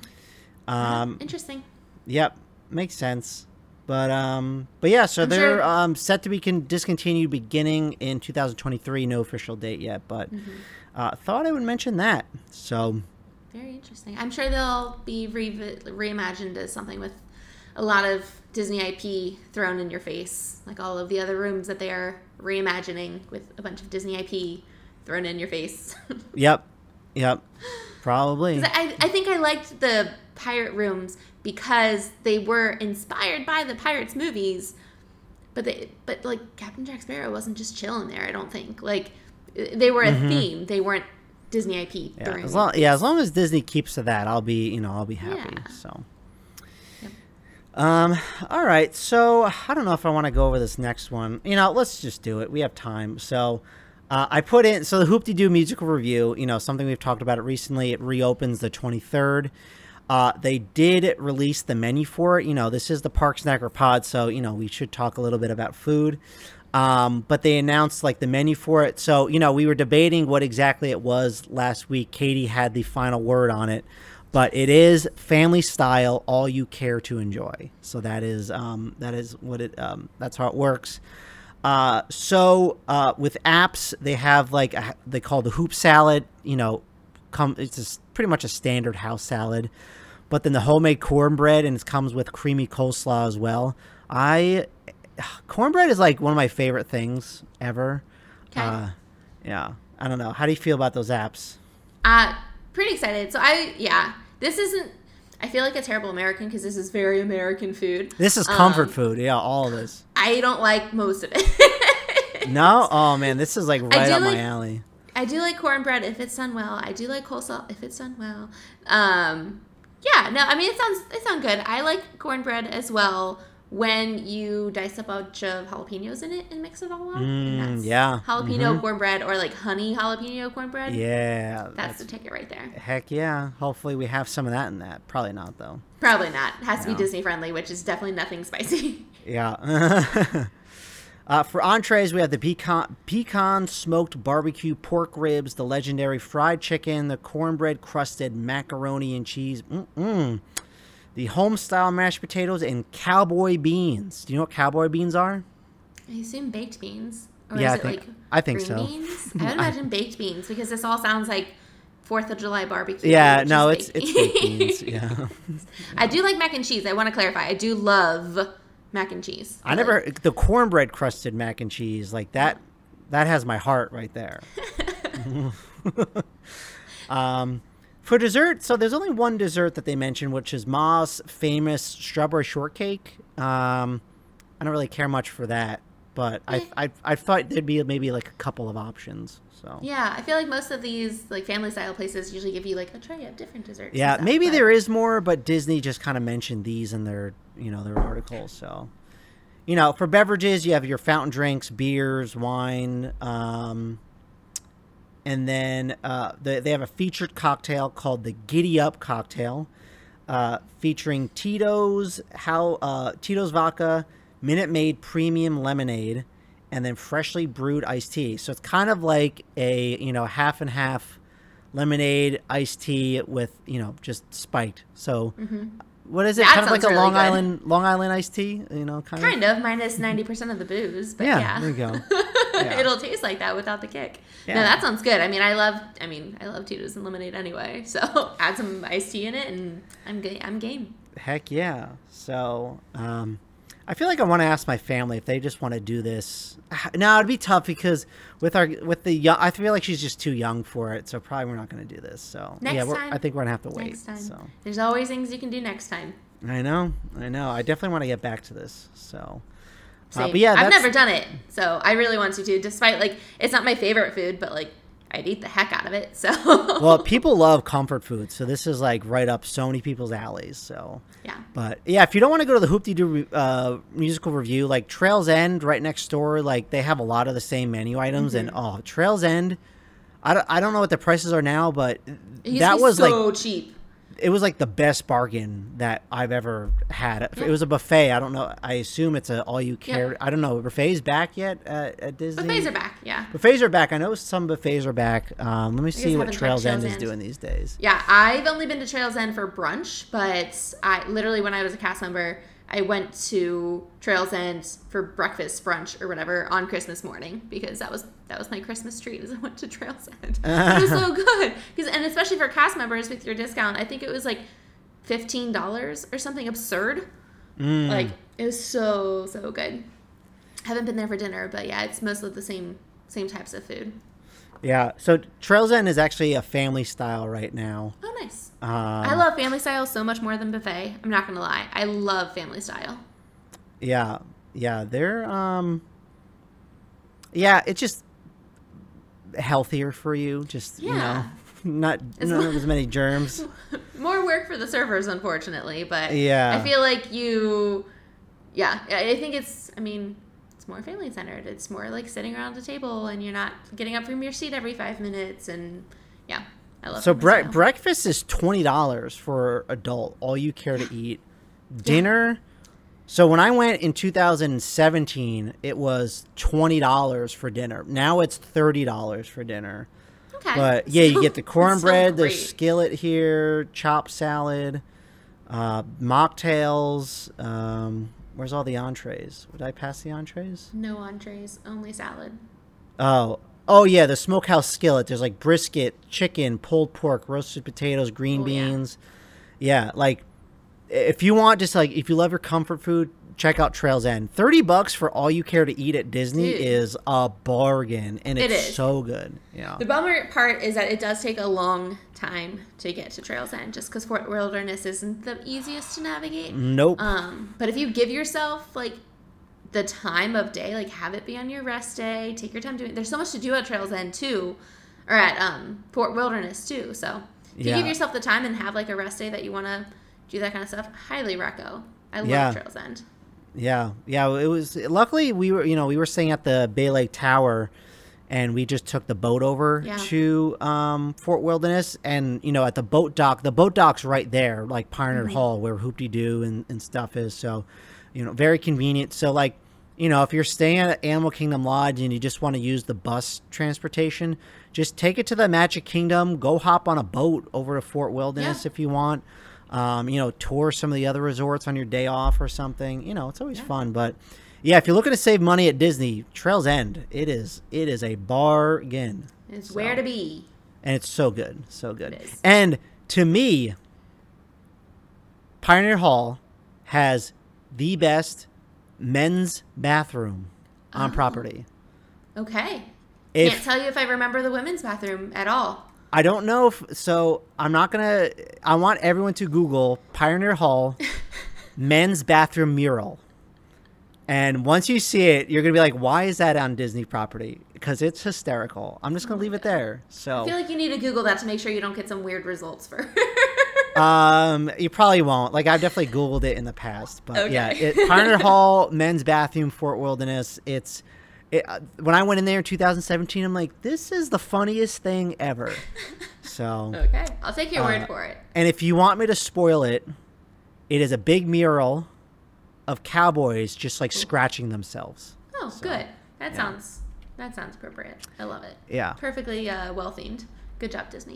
um, Interesting. yep, makes sense. But um, but yeah, so I'm they're sure- um set to be con- discontinued beginning in two thousand twenty-three. No official date yet, but Mhm. uh, thought I would mention that. So Very interesting. I'm sure they'll be re- reimagined as something with a lot of Disney I P thrown in your face, like all of the other rooms that they are reimagining with a bunch of Disney I P thrown in your face. yep, yep, probably. 'Cause I, I think I liked the pirate rooms because they were inspired by the Pirates movies, but they but like Captain Jack Sparrow wasn't just chilling there. I don't think like they were a Mhm. theme. They weren't Disney I P. Yeah, thrown as in long your yeah, face. as long as Disney keeps to that, I'll be you know I'll be happy. Yeah. So. Yep. Um. All right. So I don't know if I want to go over this next one. You know, let's just do it. We have time. So, uh, I put in so the Hoop-Dee-Doo musical review. You know, something we've talked about it recently. It reopens the twenty-third. Uh, they did release the menu for it. You know, this is the Park Snacker Pod, so you know we should talk a little bit about food. Um, but they announced like the menu for it. So you know, we were debating what exactly it was last week. Katie had the final word on it. But it is family style, all you care to enjoy. So that is um, that is what it. Um, that's how it works. Uh, so uh, with apps, they have like a, they call the hoop salad. You know, come it's just pretty much a standard house salad, but then the homemade cornbread and it comes with creamy coleslaw as well. I cornbread is like one of my favorite things ever. Okay. Uh, yeah. I don't know. How do you feel about those apps? Uh, pretty excited. So I, yeah, this isn't, I feel like a terrible American because this is very American food. This is comfort um, food. Yeah, all of this. I don't like most of it. No? Oh, man. This is like right up like, my alley. I do like cornbread if it's done well. I do like coleslaw if it's done well. Um, yeah, no, I mean, it sounds, it sounds good. I like cornbread as well when you dice a bunch of jalapenos in it and mix it all up. Mm, yeah. Jalapeno mm-hmm. cornbread or like honey jalapeno cornbread. Yeah. That's, that's the ticket right there. Heck yeah. Hopefully we have some of that in that. Probably not, though. Probably not. It has to No. be Disney friendly, which is definitely nothing spicy. Yeah. uh, for entrees, we have the pecan, pecan smoked barbecue pork ribs, the legendary fried chicken, the cornbread crusted macaroni and cheese. Mm-mm. The home-style mashed potatoes and cowboy beans. Do you know what cowboy beans are? I assume baked beans. Or Yeah, is I it think- like I think green so. beans? I would imagine baked beans because this all sounds like fourth of July barbecue. Yeah, which no, is it's it's baked beans. Yeah. I do like mac and cheese. I want to clarify. I do love mac and cheese. I never the cornbread crusted mac and cheese like that. That has my heart right there. um, for dessert, so there's only one dessert that they mentioned, which is Ma's famous strawberry shortcake. Um, I don't really care much for that, but I, I I thought there'd be maybe like a couple of options. So Yeah, I feel like most of these like family style places usually give you like a tray of different desserts. yeah, and stuff, maybe but- there is more, but Disney just kind of mentioned these in their you know their articles. So. You know, for beverages, you have your fountain drinks, beers, wine, um, and then uh, the, they have a featured cocktail called the Giddy Up cocktail, uh, featuring Tito's how uh, Tito's vodka, Minute Maid premium lemonade, and then freshly brewed iced tea. So it's kind of like a you know half and half lemonade iced tea with you know just spiked. So. Mm-hmm. What is it? That kind of like a sounds really Long good. Island, Long Island iced tea, you know, kind, Kind of, minus ninety percent of the booze, but Yeah, yeah. there you go. Yeah. It'll taste like that without the kick. Yeah. No, that sounds good. I mean, I love, I mean, I love Tito's and lemonade anyway, so add some iced tea in it and I'm ga- I'm game. Heck yeah. So, um, I feel like I want to ask my family if they just want to do this. No, it'd be tough because with our with the young, I feel like she's just too young for it. So probably we're not going to do this. So Next yeah, we're, time. I think we're gonna have to wait. Next time. So There's always things you can do next time. I know, I know. I definitely want to get back to this. So, uh, Same. but yeah, I've that's, never done it, so I really want to too. Despite like it's not my favorite food, but like I'd eat the heck out of it. So well, people love comfort food, so this is like right up so many people's alleys. So yeah. But yeah, if you don't want to go to the Hoop-Dee-Doo uh, musical review, like Trails End right next door, like they have a lot of the same menu items. Mm-hmm. And oh, Trails End, I don't, I don't know what the prices are now, but It used that to be was so like cheap. it was like the best bargain that I've ever had. It was a buffet. I don't know. I assume it's a all you care. Yeah. I don't know. Buffets back yet at, at Disney? Buffets are back, yeah. Buffets are back. I know some buffets are back. Um, let me see what haven't tried Trails End Trails is End. doing these days. Yeah, I've only been to Trails End for brunch, but I literally when I was a cast member, I went to Trails End for breakfast, brunch, or whatever on Christmas morning because that was that was my Christmas treat. Is I went to Trails End. It was so good because and especially for cast members with your discount, I think it was like fifteen dollars or something absurd. Mm. Like it was so so good. Haven't been there for dinner, but yeah, it's mostly the same same types of food. Yeah. So Trails End is actually a family style right now. Oh, nice. Um, I love family style so much more than buffet. I'm not gonna lie. I love family style. Yeah, yeah, they're um, yeah, it's just healthier for you. Just you Yeah. know, not As not long- as many germs. More work for the servers, unfortunately, but Yeah. I feel like you, yeah, I I think it's, I mean, it's more family centered. It's more like sitting around a table and you're not getting up from your seat every five minutes. And yeah, I love So family bre- style. breakfast is twenty dollars for adult, all you care to eat. Dinner. So when I went in two thousand seventeen, it was twenty dollars for dinner. Now it's thirty dollars for dinner. Okay. But yeah, you Still- get the it's cornbread, still there's great. skillet here, chopped salad, uh, mocktails. Um, where's all the entrees? Would I pass the entrees? No entrees, only salad. Oh, oh yeah, the smokehouse skillet. There's like brisket, chicken, pulled pork, roasted potatoes, green Oh, yeah. beans. Yeah. like if you want just like if you love your comfort food, check out Trails End. thirty bucks for all you care to eat at Disney Dude. is a bargain, and It it's is. so good. Yeah. The bummer part is that it does take a long time to get to Trails End, just because Fort Wilderness isn't the easiest to navigate. Nope. Um, but if you give yourself like the time of day, like have it be on your rest day, take your time doing. There's so much to do at Trails End too, or at um, Fort Wilderness too. So if Yeah. you give yourself the time and have like a rest day that you want to do that kind of stuff, highly reco. I love Yeah. Trails End. Yeah, yeah. It was luckily we were, you know, we were staying at the Bay Lake Tower, and we just took the boat over Yeah. to um, Fort Wilderness, and you know, at the boat dock, the boat dock's right there, like Pioneer Mm-hmm. Hall, where Hoop De Doo and, and stuff is. So, you know, very convenient. So, like, you know, if you're staying at Animal Kingdom Lodge and you just want to use the bus transportation, just take it to the Magic Kingdom. Go hop on a boat over to Fort Wilderness Yeah. if you want. Um, you know, tour some of the other resorts on your day off or something. You know, it's always Yeah. fun. But yeah, if you're looking to save money at Disney, Trails End, it is it is a bargain. It's So- where to be. And it's so good, so good. It is. And to me, Pioneer Hall has the best men's bathroom on Oh. property. Okay. If Can't tell you if I remember the women's bathroom at all. I don't know if so, I'm not gonna. I want everyone to Google Pioneer Hall men's bathroom mural, and once you see it, you're gonna be like, "Why is that on Disney property?" Because it's hysterical. I'm just gonna leave it there. So, I feel like you need to Google that to make sure you don't get some weird results for. um, you probably won't. Like I've definitely Googled it in the past, but Okay. yeah, it, Pioneer Hall men's bathroom, Fort Wilderness. It's. It, uh, when I went in there in two thousand seventeen, I'm like, this is the funniest thing ever. So, Okay, I'll take your Uh, word for it. and if you want me to spoil it, it is a big mural of cowboys just like scratching themselves. Oh, so, good. That yeah. sounds that sounds appropriate. I love it. Yeah. Perfectly uh, well themed. Good job, Disney.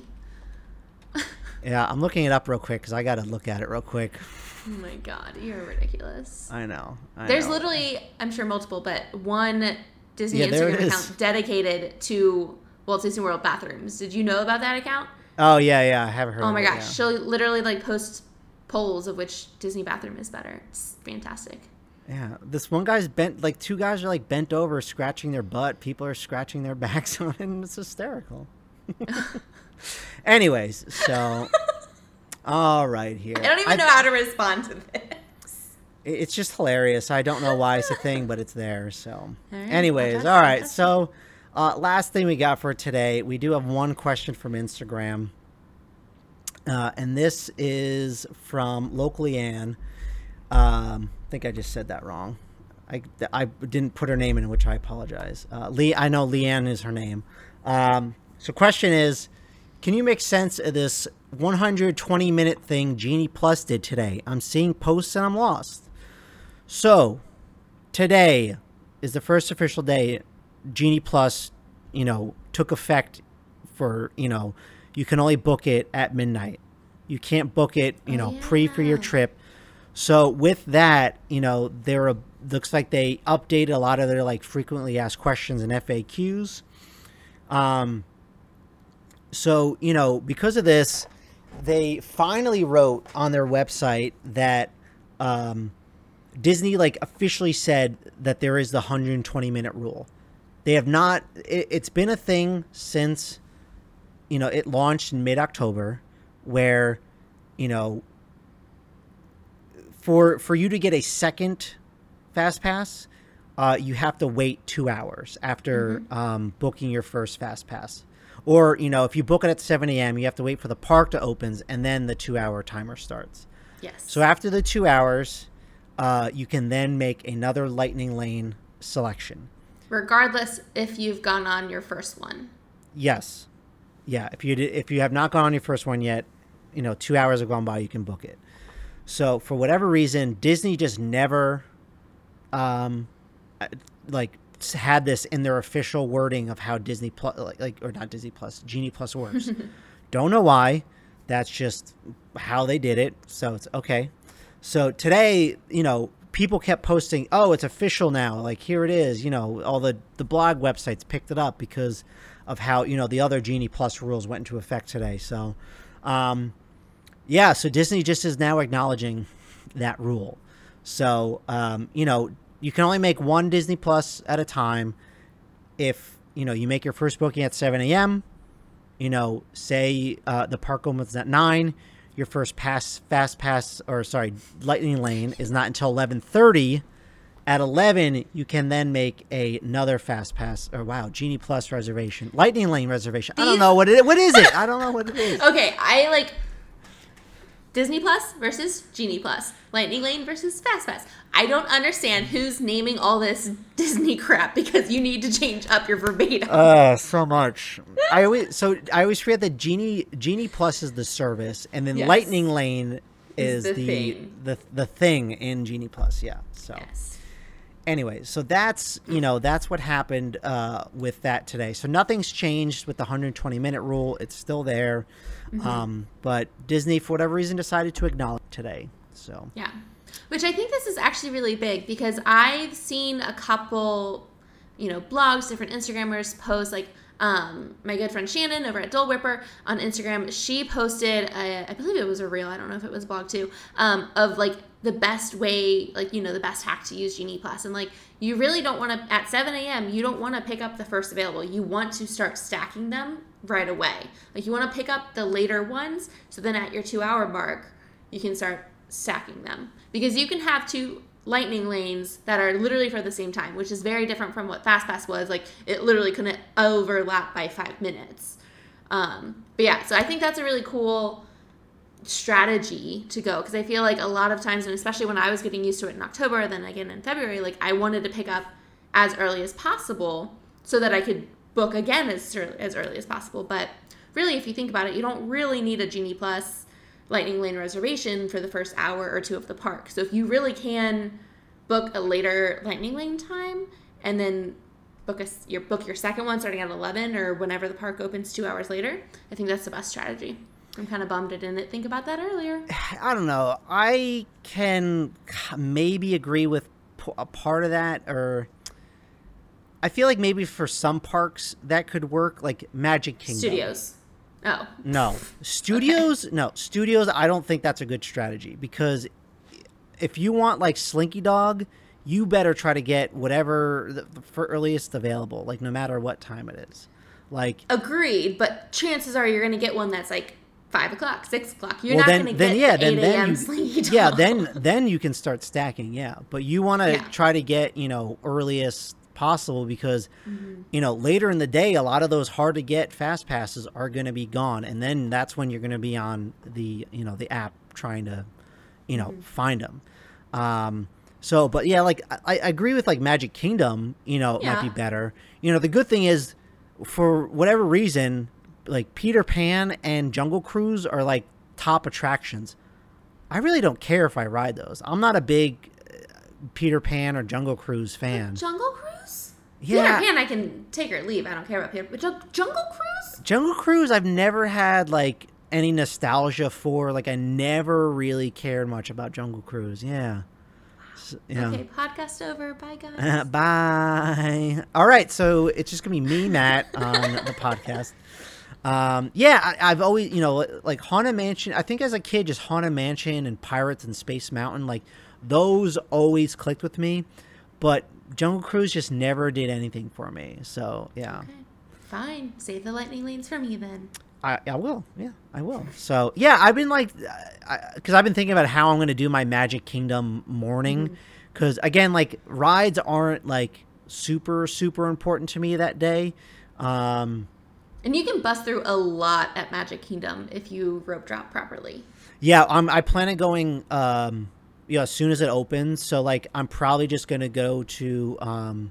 Yeah, I'm looking it up real quick because I got to look at it real quick. Oh my god, you're ridiculous. I know. I There's know. literally, I'm sure multiple, but one Disney Yeah, there it Instagram is. account dedicated to Walt Disney World bathrooms. Did you know about that account? Oh, yeah, yeah. I haven't heard Oh of my it, gosh, yeah. she'll literally like post polls of which Disney bathroom is better. It's fantastic. Yeah, this one guy's bent, like two guys are like bent over scratching their butt. People are scratching their backs on it, and it's hysterical. Anyways, so, all right here. I don't even know how to respond to this. It's just hilarious. I don't know why it's a thing, but it's there. So, All right, anyways, I'll all touch it, right. I'll touch So, uh, last thing we got for today, we do have one question from Instagram, uh, and this is from Locally Ann. Um, I think I just said that wrong. I, I didn't put her name in, which I apologize. Uh, Lee, I know Leanne is her name. Um, so, question is, can you make sense of this one hundred twenty minute thing Genie Plus did today? I'm seeing posts and I'm lost. So, today is the first official day Genie Plus, you know, took effect for, you know, you can only book it at midnight. You can't book it, you know, Oh, pre for your yeah. trip. So with that, you know, there are, looks like they updated a lot of their like frequently asked questions and F A Qs. Um, so, you know, because of this, they finally wrote on their website that um, Disney like officially said that there is the one hundred twenty minute rule. They have not, it, it's been a thing since, you know, it launched in mid-October where, you know, for for you to get a second fast pass, uh, you have to wait two hours after um, booking your first fast pass. Or, you know, if you book it at seven a.m., you have to wait for the park to open, and then the two-hour timer starts. Yes. So after the two hours, uh, you can then make another Lightning Lane selection. Regardless if you've gone on your first one. Yes. Yeah, if you did, if you have not gone on your first one yet, you know, two hours have gone by, you can book it. So for whatever reason, Disney just never, um, like had this in their official wording of how Disney Plus, like, like or not Disney Plus, Genie Plus works. Don't know why. That's just how they did it. So it's okay. So today, you know, people kept posting, "Oh, it's official now. Like here it is." You know, all the the blog websites picked it up because of how, you know, the other Genie Plus rules went into effect today. So, um, yeah. So Disney just is now acknowledging that rule. So, um, you know, you can only make one Disney Plus at a time. If, you know, you make your first booking at seven a.m., you know, say uh, the park opens at nine, your first pass, fast pass, or sorry, Lightning Lane is not until eleven thirty. At eleven, you can then make a, another fast pass, or wow, Genie Plus reservation, Lightning Lane reservation. These... I don't know what it is. What is it? I don't know what it is. Okay, I like Disney Plus versus Genie Plus, Lightning Lane versus Fast Pass. I don't understand who's naming all this Disney crap because you need to change up your verbatim. Uh, so much. I always so I always forget that Genie Genie Plus is the service, and then yes. Lightning Lane is, is the the, thing. the the thing in Genie Plus. Yeah. So. Yes. Anyway, so that's, you know, that's what happened uh, with that today. So nothing's changed with the one hundred twenty minute rule. It's still there. Mm-hmm. Um, but Disney, for whatever reason, decided to acknowledge today. So yeah, which I think this is actually really big because I've seen a couple, you know, blogs, different Instagrammers post like um, my good friend Shannon over at Dole Whipper on Instagram. She posted, a, I believe it was a reel. I don't know if it was a blog too, um, of like the best way, like, you know, the best hack to use Genie Plus. And like, you really don't want to, at seven a.m., you don't want to pick up the first available. You want to start stacking them right away. Like, you want to pick up the later ones. So then at your two hour mark, you can start stacking them. Because you can have two Lightning Lanes that are literally for the same time, which is very different from what FastPass was. Like, it literally couldn't overlap by five minutes. Um, but yeah, so I think that's a really cool strategy to go, because I feel like a lot of times, and especially when I was getting used to it in October, then again in February, like I wanted to pick up as early as possible so that I could book again as early, as early as possible. But really, if you think about it, you don't really need a Genie Plus Lightning Lane reservation for the first hour or two of the park. So if you really can book a later Lightning Lane time and then book a, your book your second one starting at eleven or whenever the park opens two hours later, I think that's the best strategy. I'm kind of bummed I didn't think about that earlier. I don't know. I can maybe agree with a part of that, or I feel like maybe for some parks that could work, like Magic Kingdom. Studios. Oh. No. Studios? Okay. No. Studios, I don't think that's a good strategy, because if you want like Slinky Dog, you better try to get whatever the, the for earliest available, like no matter what time it is. Like agreed, but chances are you're going to get one that's like five o'clock, six o'clock. You're well, not going to get yeah, the eight a.m. Slinky Dog. Yeah, then then you can start stacking. Yeah, but you want to yeah. try to get, you know, earliest possible, because mm-hmm. you know, later in the day, a lot of those hard to get fast passes are going to be gone, and then that's when you're going to be on the, you know, the app trying to, you know, mm-hmm. find them. Um, so, but yeah, like I, I agree with like Magic Kingdom. You know, it yeah. might be better. You know, the good thing is, for whatever reason, like Peter Pan and Jungle Cruise are like top attractions. I really don't care if I ride those. I'm not a big Peter Pan or Jungle Cruise fan. Jungle Cruise? Yeah. Peter Pan, I can take or leave. I don't care about Peter. But Jungle Cruise? Jungle Cruise, I've never had like any nostalgia for. Like, I never really cared much about Jungle Cruise. Yeah. So, yeah. Okay, podcast over. Bye, guys. Bye. All right, so it's just gonna be me, Matt, on the podcast. Um, yeah, I, I've always, you know, like Haunted Mansion. I think as a kid, just Haunted Mansion and Pirates and Space Mountain, like those always clicked with me. But Jungle Cruise just never did anything for me. So yeah. Okay, fine. Save the Lightning Lanes for me then. I, I will. Yeah, I will. So yeah, I've been like, because I've been thinking about how I'm going to do my Magic Kingdom morning. Because mm-hmm. again, like rides aren't like super super important to me that day. Um, And you can bust through a lot at Magic Kingdom if you rope drop properly. Yeah, I'm, I plan on going, um, you know, as soon as it opens. So, like, I'm probably just going to go to, um,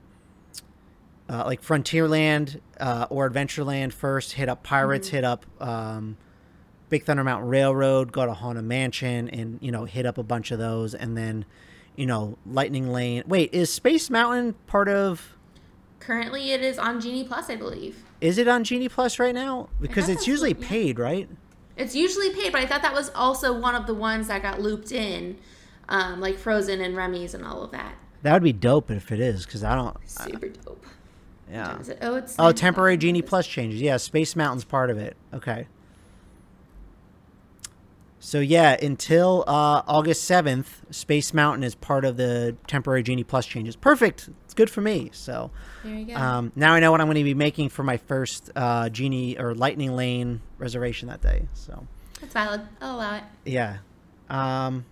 uh, like, Frontierland uh, or Adventureland first, hit up Pirates, mm-hmm. hit up um, Big Thunder Mountain Railroad, go to Haunted Mansion, and, you know, hit up a bunch of those. And then, you know, Lightning Lane. Wait, is Space Mountain part of... Currently, it is on Genie Plus, I believe. Is it on Genie Plus right now? Because it's usually what, yeah. paid, right? It's usually paid, but I thought that was also one of the ones that got looped in, um, like Frozen and Remy's and all of that. That would be dope if it is, because I don't... Super I, dope. Yeah. Is it? Oh, it's... Oh, temporary Genie Plus changes. Yeah, Space Mountain's part of it. Okay. So yeah, until uh, August seventh, Space Mountain is part of the temporary Genie Plus changes. Perfect. It's good for me. So There you go. um, now I know what I'm going to be making for my first uh, Genie or Lightning Lane reservation that day. So That's valid. I'll allow it. yeah. Um,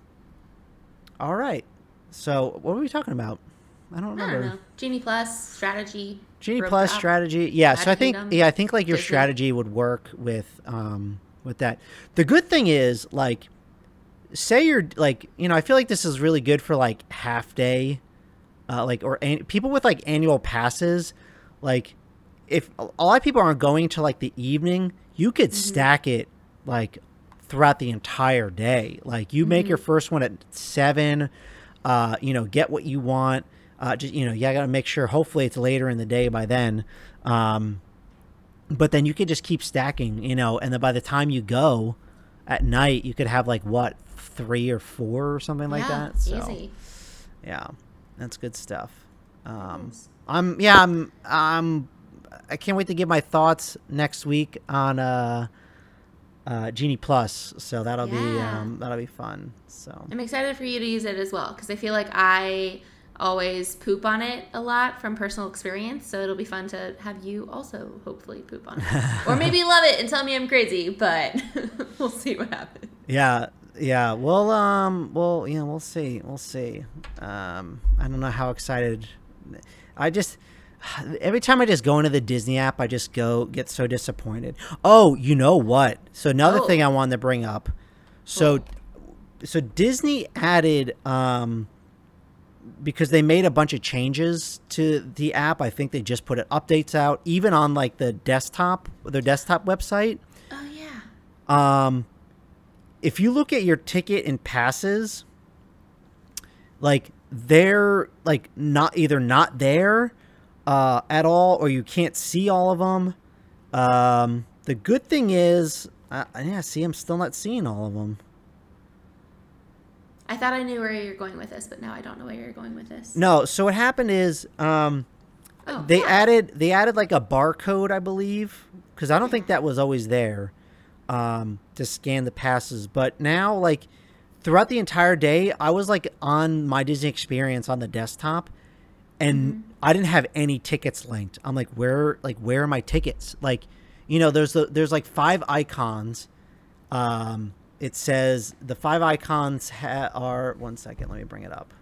all right. So what were we talking about? I don't I remember. don't know. Genie Plus, strategy. Genie rope Plus drop. strategy. Yeah. So I Magic think Kingdom, yeah I think like your Disney. strategy would work with um with that. The good thing is like say you're like you know I feel like this is really good for like half day, uh, like or an- people with like annual passes, like if a lot of people aren't going to like the evening, you could Mm-hmm. stack it like throughout the entire day. Like you make Mm-hmm. your first one at seven, uh, you know, get what you want. Uh, just you know, you gotta make sure. Hopefully, it's later in the day by then. Um, but then you could just keep stacking, you know, and then by the time you go at night, you could have like what three or four or something like Yeah, that. So easy. yeah, that's good stuff. Um, Nice. I'm yeah, I'm I'm I can't wait to give my thoughts next week on uh, uh, Genie Plus. So that'll be Yeah. um, that'll be fun. So I'm excited for you to use it as well because I feel like I always poop on it a lot from personal experience. So it'll be fun to have you also hopefully poop on it. Or maybe love it and tell me I'm crazy, but we'll see what happens. yeah, yeah. Well, um, well, yeah, we'll see, we'll see. Um, I don't know how excited. I just every time I just go into the Disney app, I just go get so disappointed. Oh, you know what? So another Oh. thing I wanted to bring up. So, Cool. so Disney added um. because they made a bunch of changes to the app. I think they just put it updates out, even on like the desktop, their desktop website. Oh, yeah. Um, if you look at your ticket and passes, like they're like not either not there uh, at all, or you can't see all of them. Um, the good thing is, uh, yeah, see, I'm still not seeing all of them. I thought I knew where you're going with this, but now I don't know where you're going with this. No, so what happened is, um, Oh, they yeah. added they added like a barcode, I believe, because I don't think that was always there um, to scan the passes. But now, like throughout the entire day, I was like on my Disney Experience on the desktop, and Mm-hmm. I didn't have any tickets linked. I'm like, where like where are my tickets? Like, you know, there's the, there's like five icons. Um, it says the five icons ha- are one second. Let me bring it up.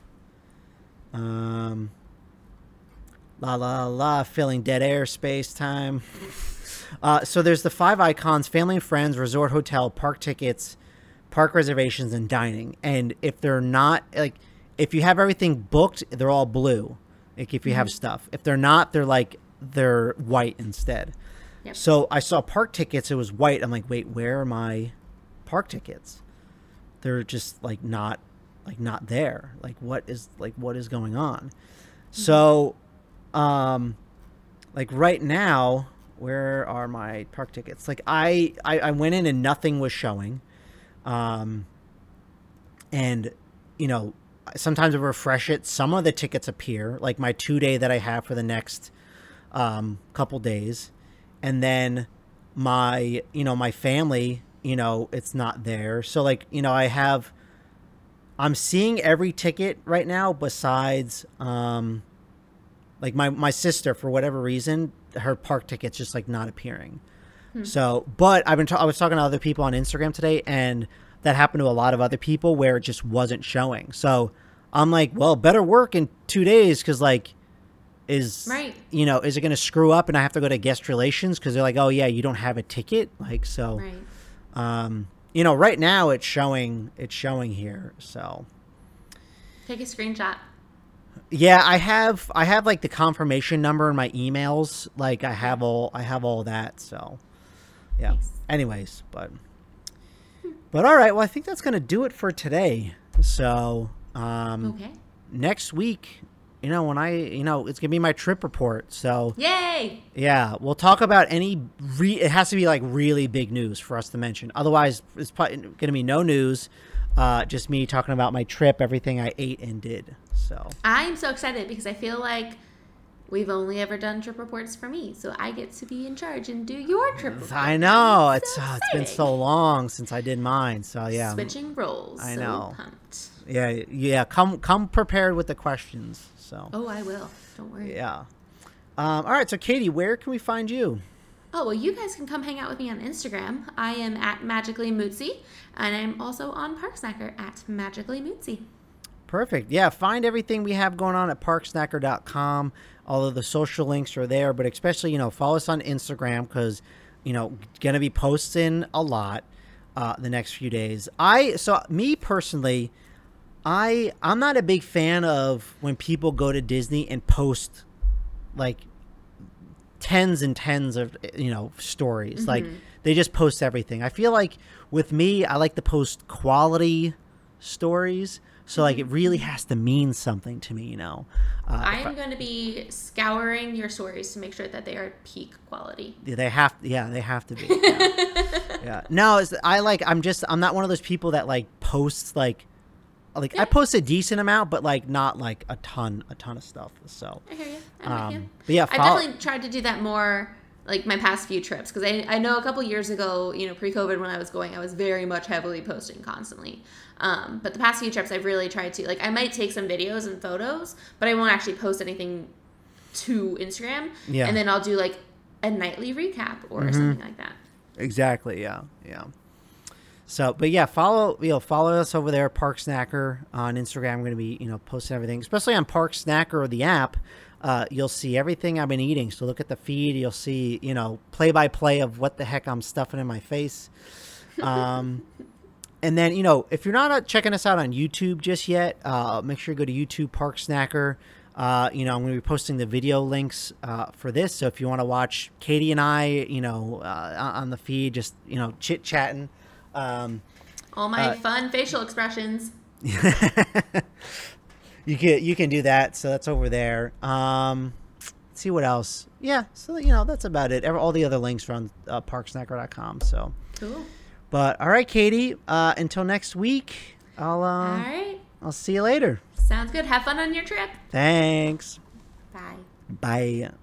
Um. La la la, filling dead air, space time. Uh, so there's the five icons: family and friends, resort, hotel, park tickets, park reservations, and dining. And if they're not like, if you have everything booked, they're all blue. Like if you have stuff. If they're not, they're like they're white instead. Yep. So I saw park tickets; it was white. I'm like, wait, where are my park tickets? They're just like not like not there. Like what is like what is going on? So. Um, like right now, where are my park tickets? Like I, I, I went in and nothing was showing. Um, and you know, sometimes I refresh it. Some of the tickets appear, like my two day that I have for the next, um, couple days. And then my, you know, my family, you know, it's not there. So like, you know, I have, I'm seeing every ticket right now besides, um, like my, my sister, for whatever reason, her park ticket's just like not appearing. Hmm. So, but I've been, ta- I was talking to other people on Instagram today, and that happened to a lot of other people where it just wasn't showing. So I'm like, well, better work in two days. Cause like, is, Right. you know, is it going to screw up and I have to go to guest relations? Cause they're like, oh yeah, you don't have a ticket. Like, so, Right. um, you know, right now it's showing, it's showing here. So Take a screenshot. yeah, I have I have like the confirmation number in my emails. Like I have all I have all that. So yeah. Nice. Anyways, but but all right. Well, I think that's gonna do it for today. So um, Okay. next week, you know, when I you know it's gonna be my trip report. So Yay! yeah, we'll talk about any. Re- it has to be like really big news for us to mention. Otherwise, it's probably gonna be no news. Uh, just me talking about my trip, everything I ate and did. So I'm so excited because I feel like we've only ever done trip reports for me, so I get to be in charge and do your trip report. I know. It's so uh, it's been so long since I did mine. So yeah, switching roles. I so know. Pumped. Yeah, yeah. Come come prepared with the questions. So. Oh, I will. Don't worry. Yeah. Um, all right. So Katie, where can we find you? Oh, well, you guys can come hang out with me on Instagram. I am at Magically Mootsy, and I'm also on Park Snacker at Magically Mootsy. Perfect. Yeah, find everything we have going on at park snacker dot com. All of the social links are there, but especially, you know, follow us on Instagram because, you know, going to be posting a lot uh, the next few days. I, so me personally, I, I'm not a big fan of when people go to Disney and post like tens and tens of, you know, stories. Mm-hmm. Like they just post everything. I feel like with me, I like to post quality stories. So like it really has to mean something to me, you know. Uh, I'm I, going to be scouring your stories to make sure that they are peak quality. They have, yeah, they have to be. Yeah. yeah. No, it's, I like. I'm just. I'm not one of those people that like posts like, like yeah. I post a decent amount, but like not like a ton, a ton of stuff. So. I hear you. I'm um, with you. But yeah, follow- I definitely tried to do that more. Like my past few trips, because I, I know a couple years ago, you know, pre-COVID when I was going, I was very much heavily posting constantly. Um, but the past few trips, I've really tried to, like, I might take some videos and photos, but I won't actually post anything to Instagram. Yeah. And then I'll do like a nightly recap or mm-hmm. something like that. Exactly. Yeah. Yeah. So, but yeah, follow, you know, follow us over there, Park Snacker on Instagram. I'm going to be, you know, posting everything, especially on Park Snacker or the app. Uh, you'll see everything I've been eating. So look at the feed. You'll see, you know, play by play of what the heck I'm stuffing in my face. Um, and then, you know, if you're not uh, checking us out on YouTube just yet, uh, make sure you go to YouTube Park Snacker. Uh, you know, I'm going to be posting the video links uh, for this. So if you want to watch Katie and I, you know, uh, on the feed, just, you know, chit chatting. Um, All my uh, fun facial expressions. You can you can do that, so that's over there. Um, let's see what else. Yeah, so you know that's about it. All the other links are on uh, park snacker dot com. So cool. But all right, Katie. Uh, until next week, I'll uh, all right. I'll see you later. Sounds good. Have fun on your trip. Thanks. Bye. Bye.